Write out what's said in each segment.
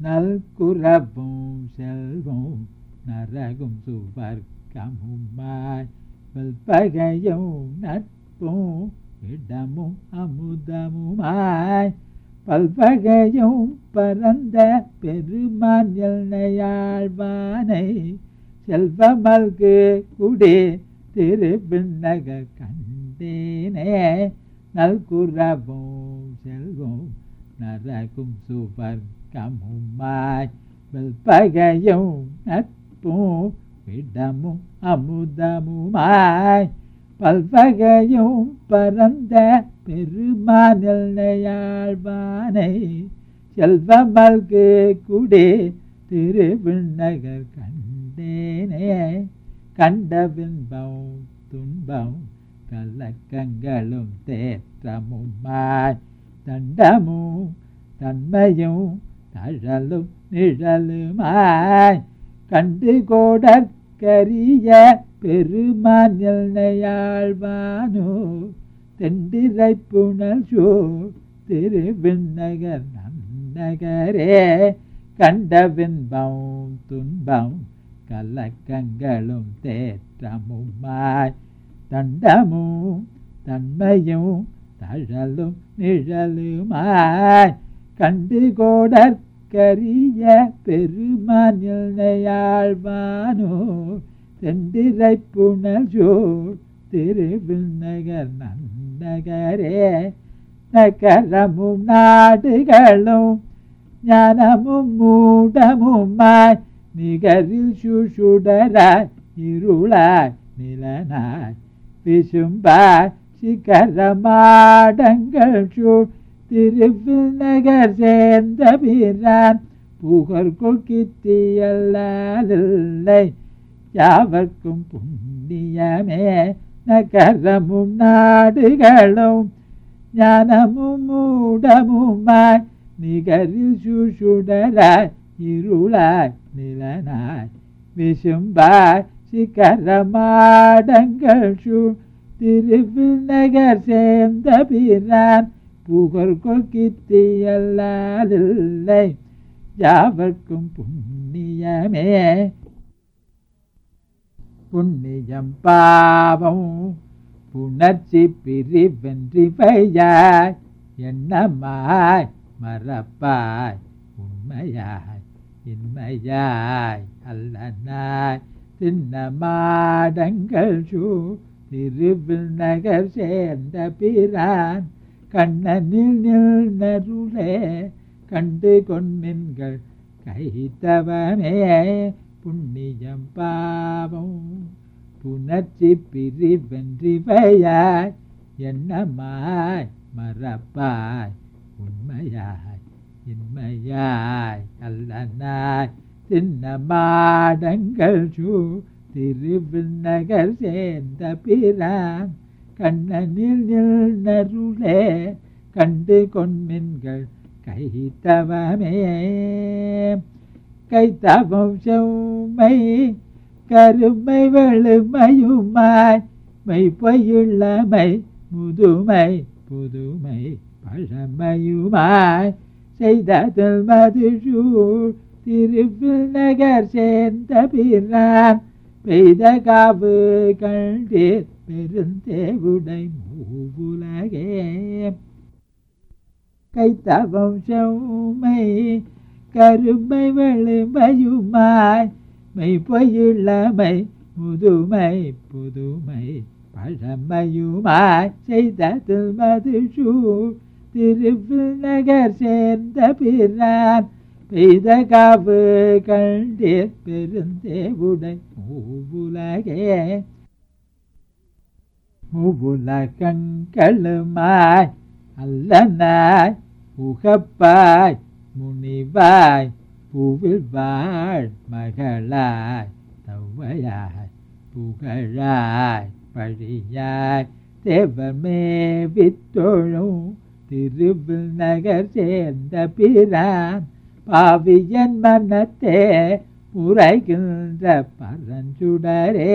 நல்குரவும் செல்வம் நரகும் சுவர்க்கமுமாய் பல்பகையும் நட்பும் இடமும் அமுதமுமாய் பல்வகையும் பரந்த பெருமான் எல்லையாழ்வானை செல்வமல்கு குடி திருவிண்ணகர் கண்டேனே நல்குரவும் செல்வம் நரகும் சுவர்க்கமுமாய் பல்பகையும் நட்பும் இடமும் அமுதமுமாய் பல்வகையும் பரந்த பெருமான் எல்லையாழ்வானை செல்வமல்கு குடி திருவிண்ணகர் கண்டேனே கண்ட பின்பம் துன்பம் கலக்கங்களும் தேற்றமுமாய் தண்டமும் தன்மையும் தழலும் நிழலுமாய் கண்டு கோடற்கரிய பெருமான் எல்லையாழ்வானோ தெண்டிரை புனல் சூழ் திருவிண்ணகர் நன்னகரே கண்ட பின்பம் துன்பம் கலக்கங்களும் தேற்றமுமாய் தண்டமும் தன்மையும் தழலும் நிழலுமாய் கண்டு கோடற்கரிய பெருமான் எல்லையாழ்வானோ தெண்டிரை புனல் சூழ் திருவிண்ணகர் நன்னகரே நகரமும் நாடுகளும் ஞானமும் மூடமுமாய் நிகரில் சுசுடராய் இருளாய் நிலனாய் விசும்பாய் சிகரமாடங்கள் சூழ் திருவிண்ணகர் சேர்ந்த பிரான் புகழ்கொள் கித்தியல்லை யாவர்க்கும் புண்ணியமே நகரமும் நாடுகளும் ஞானமும் மூடமுமாய் நிகரில் சுசுடராய் இருளாய் நிலனாய் விசும்பாய் சிகரமாடங்கள் சூழ் திருவிண்ணகர் சேர்ந்த பிரான் புகழ்கொள் கித்தியல்லை யாவர்க்கும் புண்ணியமே புண்ணியம் பாவம் புணர்ச்சி பிரிவென்றிவையாய் எண்ணமாய் மறப்பாய் உண்மையாய் இன்மையாய் அல்லனாய் திண்ணமாடங்கள் சூழ் திருவிண்ணகர் சேர்ந்த பிரான் கண்ணனில் நில்நருளே கண்டு கொண்மின்கள் கைத்தவமே புண்ணியம் பாவம் புணர்ச்சி பிரிவென்றிவையாய் எண்ணமாய் மறப்பாய் உண்மையாய் இன்மையாய் அல்லனாய் திண்ணமாடங்கள் சூழ் திருவிண்ணகர் சேர்ந்த பிரான் கண்ணனில் நில்நருளே கண்டு கொண்மின்கள் கைத்தவமே கைத்தவம் செம்மை கருமை வெளுமையுமாய் மெய்ப்பொய்யுள்ளமை முதுமை புதுமை பழமையுமாய் செய்ததில் மதுசூழ் திருவிண்ணகர் சேர்ந்த பிரான் பெய்த காவு கண்டீர் பெருந்தேவுடை மூவுலகே கைத்தவம் செம்மை கருமை வெளுமையுமாய் மெய்ப்பொய்யுள்ளமை முதுமை புதுமை பழமையுமாய் செய்ததில் மதுசூழ் திருவிண்ணகர் சேர்ந்த பிரான் பெய்த காவு கண்டீர் பெருந்தேவுடை மூவுலகே மூவுலகங்களுமாய் அல்லனாய் உகப்பாய் முனிவாய் பூவில் வாழ் மகளாய் தவ்வையாய் புகழாய் பழியாய் தேவமே வித்தொழும் திருவிண்ணகர் சேர்ந்த பிரான் பாவியன் மனத்தே முறைகின்ற பரஞ்சுடரே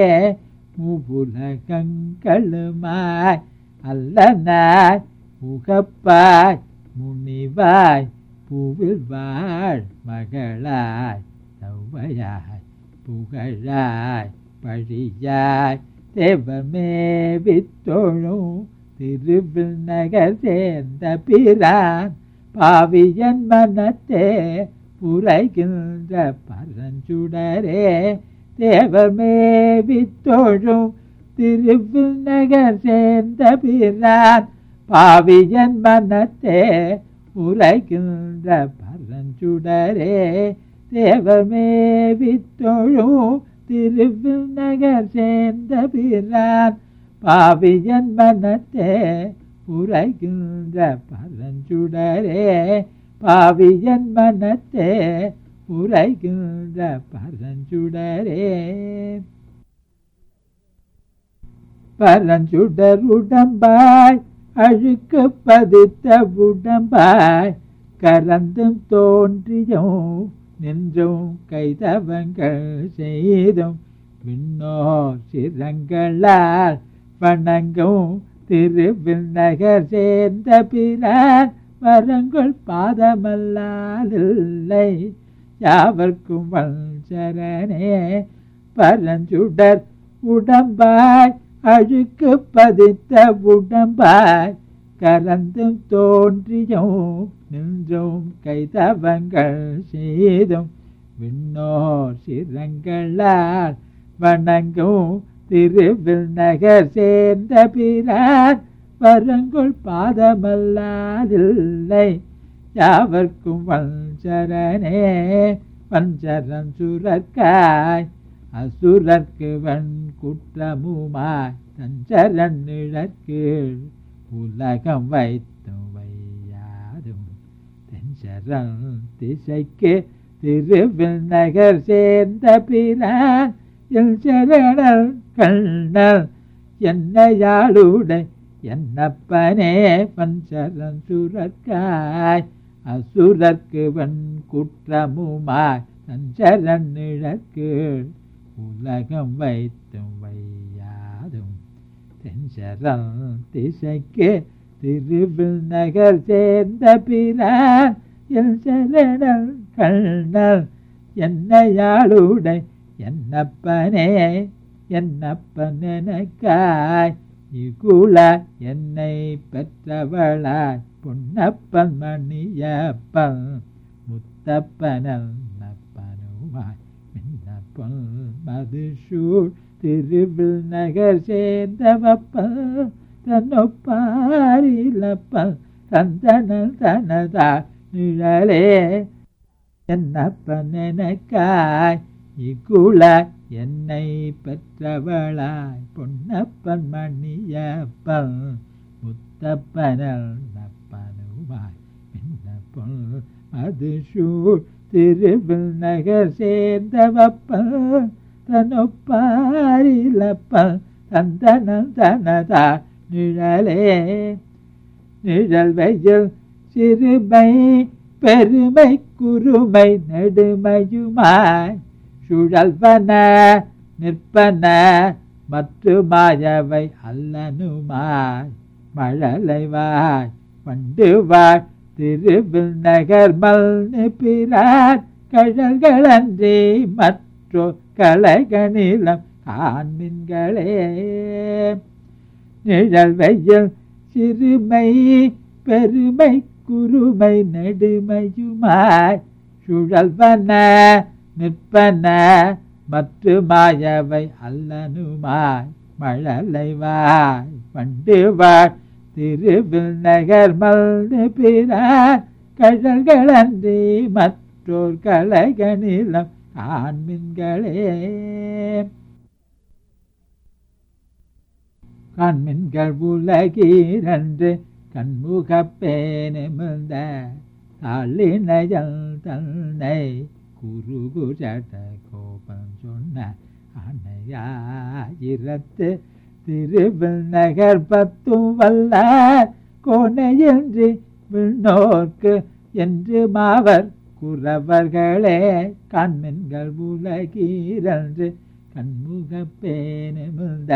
மூவுலகங்களுமாய் அல்லனாய் உகப்பாய் முனிவாய் பூவில் வாழ் மகளாய் தவ்வையாய் புகழாய் பழியாய் தேவமே வித்தோழும் திருவில் நகர் சேர்ந்த பிரான் பாவியன் மனத்தே புரைகின்ற பரஞ்சுடரே தேவமே வித்தோழும் திருவில் நகர் சேர்ந்த பிரான் பாவியன் மனத்தே உரைகின்ற பரஞ்சுடரே தேவமே வித்தோழும் திருவில் நகர் சேர்ந்த பிரான் பாவியன் மனத்தே உரைகின்ற பரஞ்சுடரே பாவியன் மனத்தே உரைகின்ற பரஞ்சுடரே பரஞ்சுடர் உடம்பாய் அழுக்கு பதித்த உடம்பாய் கரந்தும் தோன்றியும் நின்றும் கைதவங்கள் செய்தும் விண்ணோர் சிரங்களால் வணங்கும் திருவில் நகர் சேர்ந்த பிரான் வரங்குள் பாதமல்லாதில்லை யாவர்க்கும் வல்சரணே பரஞ்சுடர் உடம்பாய் அழுக்கு பதித்த உடம்பாய் கரந்தும் தோன்றியும் நின்றும் கைதவங்கள் செய்தும் விண்ணோர் சிரங்களால் வணங்கும் திருவில் நகர் சேர்ந்த பிரான் வரங்குள் பாதமல்லாதில்லை யாவர்க்கும் வல்சரணே வஞ்சரன் சுரற்காய் அசுரர்க்கு வன் குற்றமுமாய் தஞ்சரன் நிழற்கீழ் உலகம் வைத்தும் வையாதும் தெஞ்சரன் திசைக்கு திருவில் நகர் சேர்ந்த பிரான் என் சரணல் கண்ணல் என்னையாளுடை என்னப்பனே பஞ்சரன் சுரற்காய் அசுரர்க்கு வன் குற்றமுமாய் தஞ்சரன் நிழற்கீழ் உலகம் வைத்தும் வையாதும் தென்சரன் திசைக்கு திருவில் நகர் சேர்ந்த பிரான் என் சரணல் கண்ணல் என்னையாளுடை என்னப்பனே என்னப்பன் எனக்காய் இகுல என்னை பெற்றவளாய் பொன்னப்பன் மணியப்பன் முத்தப்பனல் நப்பனுமாய் மின்னப்பன் மதுசூழ் திருவில் நகர் சேர்ந்தவப்பன் தன்னொப்பாரிலப்பன் தந்தனல் தனதா நிழலே என்னப்பன் எனக்காய் இகுல என்னை பெற்றவளாய் பொன்னப்பன் மணியப்பன் முத்தப்பனல் நப்பனுமாய் மின்னப்பன் மதுசூழ் திருவில் நகர் சேர்ந்தவப்பன் தன்னொப்பாரிலப்பன் தந்தனல் தனதா நிழலே நிழல் வெயில் சிறுமை பெருமை குறுமை நெடுமையுமாய் சுழல்வன நிற்பன மற்றுமாயவை அல்லனுமாய் மழலைவாய் வண்டுவாய் திருவில் நகர் மல்னு பிரான் கழல்களன்றி மற்றோ கலைகணிலம் காண்மின்களே நிழல் வெயில் சிறுமை பெருமை குறுமை நெடுமையுமாய் சுழல்வன நிற்பன மற்றுமாயவை அல்லனுமாய் மழலைவாய் வண்டுவாய் திருவில் நகர் மல்னு பிரான் கழல்களன்றி மற்றோர் கலைகணிலம் காண்மின்களே காண்மின்கள் உலகீரன்று கண்முகப்பேனிமிழ்ந்த தாளினையல் தன்னை குருகுஜட கோபம் சொன்ன அணையாயிரத்து திருவில் நகர் பத்தும் வல்லார் கோணையின்றி விண்ணோர்க்கு என்று மாவர் குறவர்களே கண்மின்கள் உலகீரன்று கண்முகப்பேனிமிழ்ந்த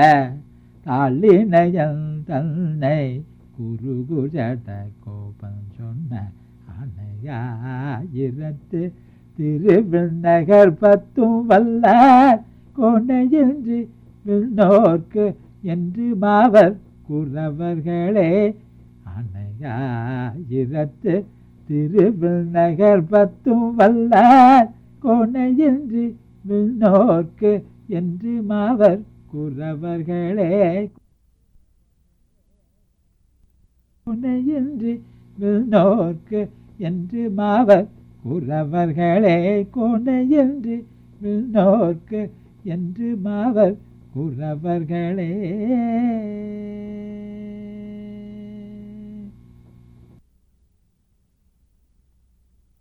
தாளினையல் தன்னை குருகுஜட கோபம் சொன்ன அணை அணையாயிரத்து திருவிண்ணகர் பத்தும் வல்லார் கொனையின்றி விண்ணோர்க்கு என்று மாவர் குறவர்களே. அணையாயிரத்து திருவிண்ணகர் பத்தும் வல்லார் கொனையின்றி விண்ணோர்க்கு என்று மாவர் குறவர்களே. கொனையின்றி விண்ணோர்க்கு என்று மாவர் குறவர்களே. கொனையின்றி விண்ணோர்க்கு என்று மாவர் குறவர்களே.